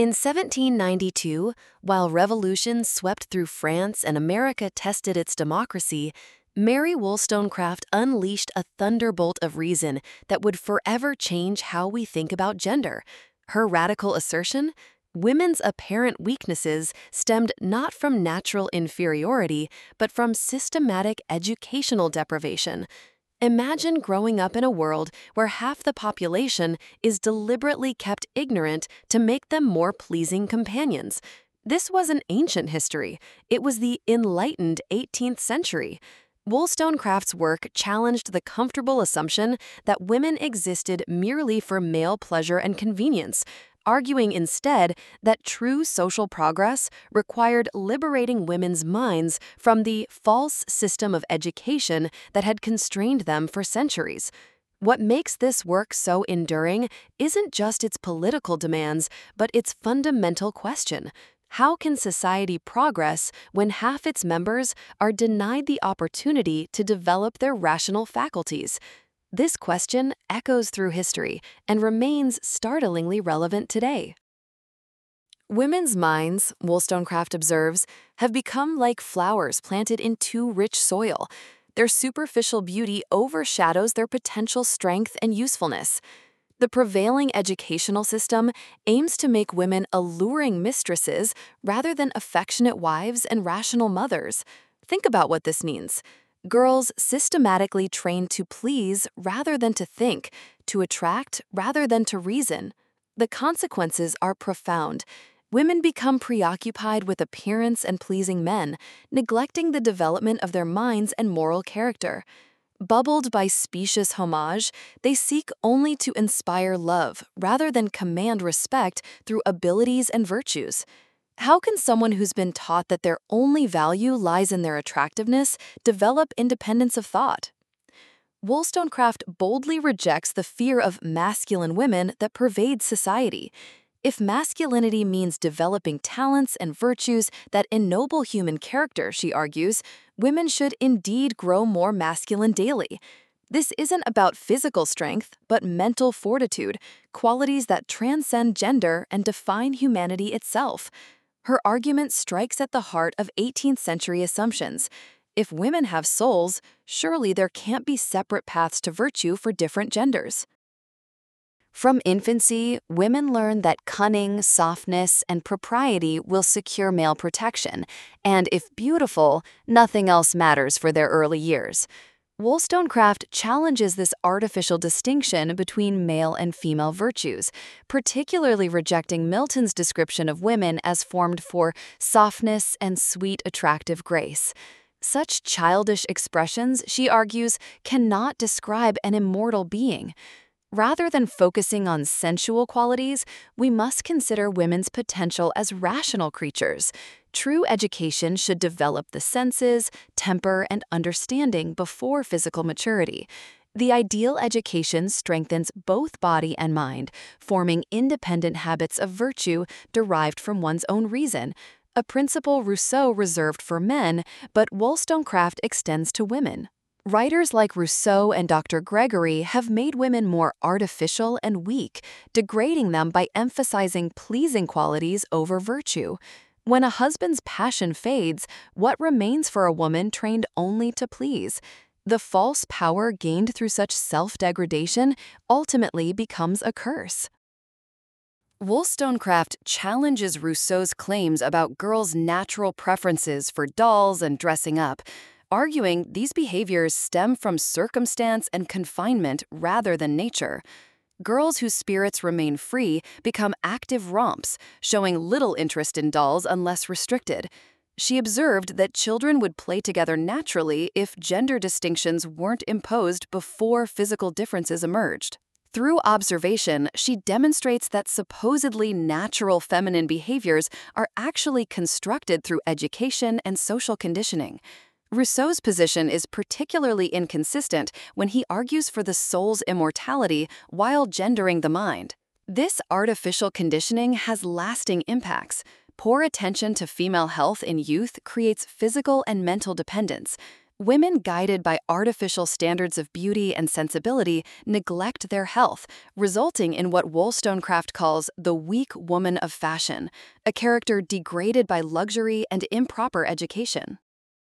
In 1792, while revolutions swept through France and America tested its democracy, Mary Wollstonecraft unleashed a thunderbolt of reason that would forever change how we think about gender. Her radical assertion? Women's apparent weaknesses stemmed not from natural inferiority, but from systematic educational deprivation. Imagine growing up in a world where half the population is deliberately kept ignorant to make them more pleasing companions. This wasn't ancient history, it was the enlightened 18th century. Wollstonecraft's work challenged the comfortable assumption that women existed merely for male pleasure and convenience, arguing instead that true social progress required liberating women's minds from the false system of education that had constrained them for centuries. What makes this work so enduring isn't just its political demands, but its fundamental question. How can society progress when half its members are denied the opportunity to develop their rational faculties? This question echoes through history and remains startlingly relevant today. Women's minds, Wollstonecraft observes, have become like flowers planted in too rich soil. Their superficial beauty overshadows their potential strength and usefulness. The prevailing educational system aims to make women alluring mistresses rather than affectionate wives and rational mothers. Think about what this means. Girls systematically trained to please rather than to think, to attract rather than to reason. The consequences are profound. Women become preoccupied with appearance and pleasing men, neglecting the development of their minds and moral character. Bubbled by specious homage, they seek only to inspire love rather than command respect through abilities and virtues. How can someone who's been taught that their only value lies in their attractiveness develop independence of thought? Wollstonecraft boldly rejects the fear of masculine women that pervades society. If masculinity means developing talents and virtues that ennoble human character, she argues, women should indeed grow more masculine daily. This isn't about physical strength, but mental fortitude, qualities that transcend gender and define humanity itself. Her argument strikes at the heart of 18th century assumptions. If women have souls, surely there can't be separate paths to virtue for different genders. From infancy, women learn that cunning, softness, and propriety will secure male protection, and if beautiful, nothing else matters for their early years. Wollstonecraft challenges this artificial distinction between male and female virtues, particularly rejecting Milton's description of women as formed for softness and sweet, attractive grace. Such childish expressions, she argues, cannot describe an immortal being. Rather than focusing on sensual qualities, we must consider women's potential as rational creatures. True education should develop the senses, temper, and understanding before physical maturity. The ideal education strengthens both body and mind, forming independent habits of virtue derived from one's own reason, a principle Rousseau reserved for men, but Wollstonecraft extends to women. Writers like Rousseau and Dr. Gregory have made women more artificial and weak, degrading them by emphasizing pleasing qualities over virtue. When a husband's passion fades, what remains for a woman trained only to please? The false power gained through such self-degradation ultimately becomes a curse. Wollstonecraft challenges Rousseau's claims about girls' natural preferences for dolls and dressing up, arguing these behaviors stem from circumstance and confinement rather than nature. Girls whose spirits remain free become active romps, showing little interest in dolls unless restricted. She observed that children would play together naturally if gender distinctions weren't imposed before physical differences emerged. Through observation, she demonstrates that supposedly natural feminine behaviors are actually constructed through education and social conditioning. Rousseau's position is particularly inconsistent when he argues for the soul's immortality while gendering the mind. This artificial conditioning has lasting impacts. Poor attention to female health in youth creates physical and mental dependence. Women guided by artificial standards of beauty and sensibility neglect their health, resulting in what Wollstonecraft calls the weak woman of fashion, a character degraded by luxury and improper education.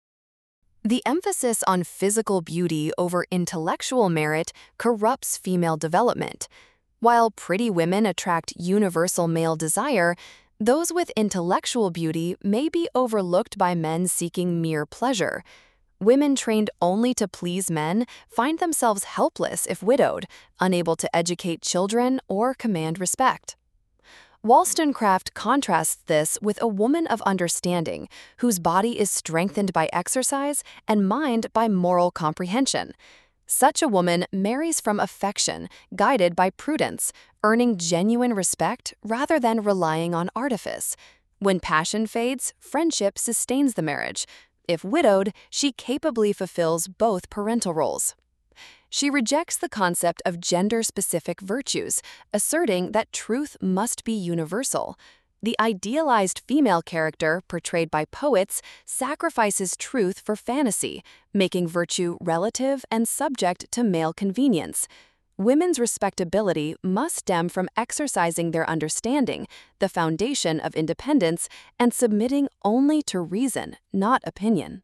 The emphasis on physical beauty over intellectual merit corrupts female development. While pretty women attract universal male desire, those with intellectual beauty may be overlooked by men seeking mere pleasure. Women trained only to please men find themselves helpless if widowed, unable to educate children or command respect. Wollstonecraft contrasts this with a woman of understanding, whose body is strengthened by exercise and mind by moral comprehension. Such a woman marries from affection, guided by prudence, earning genuine respect rather than relying on artifice. When passion fades, friendship sustains the marriage. If widowed, she capably fulfills both parental roles. She rejects the concept of gender-specific virtues, asserting that truth must be universal. The idealized female character portrayed by poets sacrifices truth for fantasy, making virtue relative and subject to male convenience. Women's respectability must stem from exercising their understanding, the foundation of independence, and submitting only to reason, not opinion.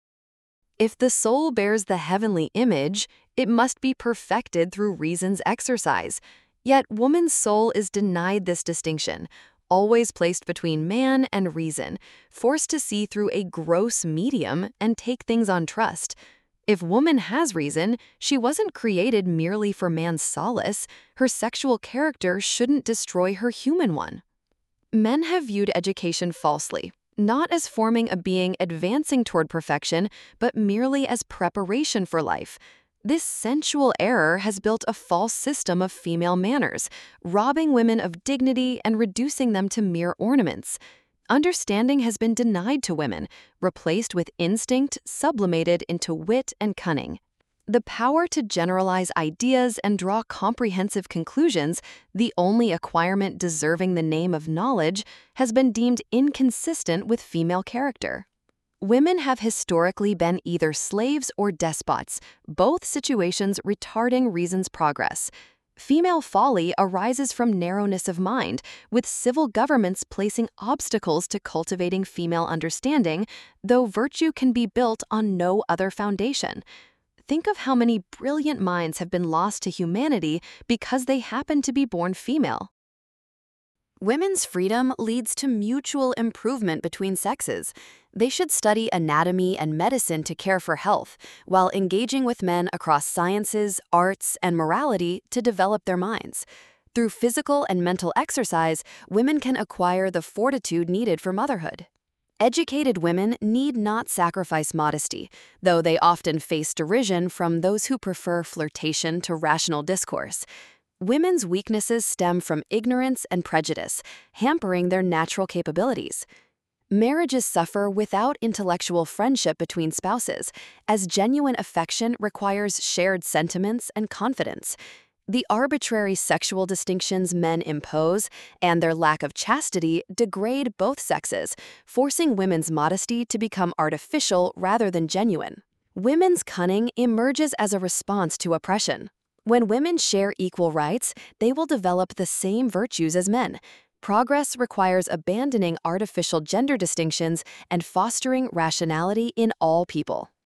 If the soul bears the heavenly image, it must be perfected through reason's exercise. Yet woman's soul is denied this distinction, always placed between man and reason, forced to see through a gross medium and take things on trust. If woman has reason, she wasn't created merely for man's solace. Her sexual character shouldn't destroy her human one. Men have viewed education falsely, not as forming a being advancing toward perfection, but merely as preparation for life. This sensual error has built a false system of female manners, robbing women of dignity and reducing them to mere ornaments. Understanding has been denied to women, replaced with instinct sublimated into wit and cunning. The power to generalize ideas and draw comprehensive conclusions, the only acquirement deserving the name of knowledge, has been deemed inconsistent with female character. Women have historically been either slaves or despots, both situations retarding reason's progress. Female folly arises from narrowness of mind, with civil governments placing obstacles to cultivating female understanding, though virtue can be built on no other foundation. Think of how many brilliant minds have been lost to humanity because they happen to be born female. Women's freedom leads to mutual improvement between sexes. They should study anatomy and medicine to care for health, while engaging with men across sciences, arts, and morality to develop their minds. Through physical and mental exercise, women can acquire the fortitude needed for motherhood. Educated women need not sacrifice modesty, though they often face derision from those who prefer flirtation to rational discourse. Women's weaknesses stem from ignorance and prejudice, hampering their natural capabilities. Marriages suffer without intellectual friendship between spouses, as genuine affection requires shared sentiments and confidence. The arbitrary sexual distinctions men impose and their lack of chastity degrade both sexes, forcing women's modesty to become artificial rather than genuine. Women's cunning emerges as a response to oppression. When women share equal rights, they will develop the same virtues as men. Progress requires abandoning artificial gender distinctions and fostering rationality in all people.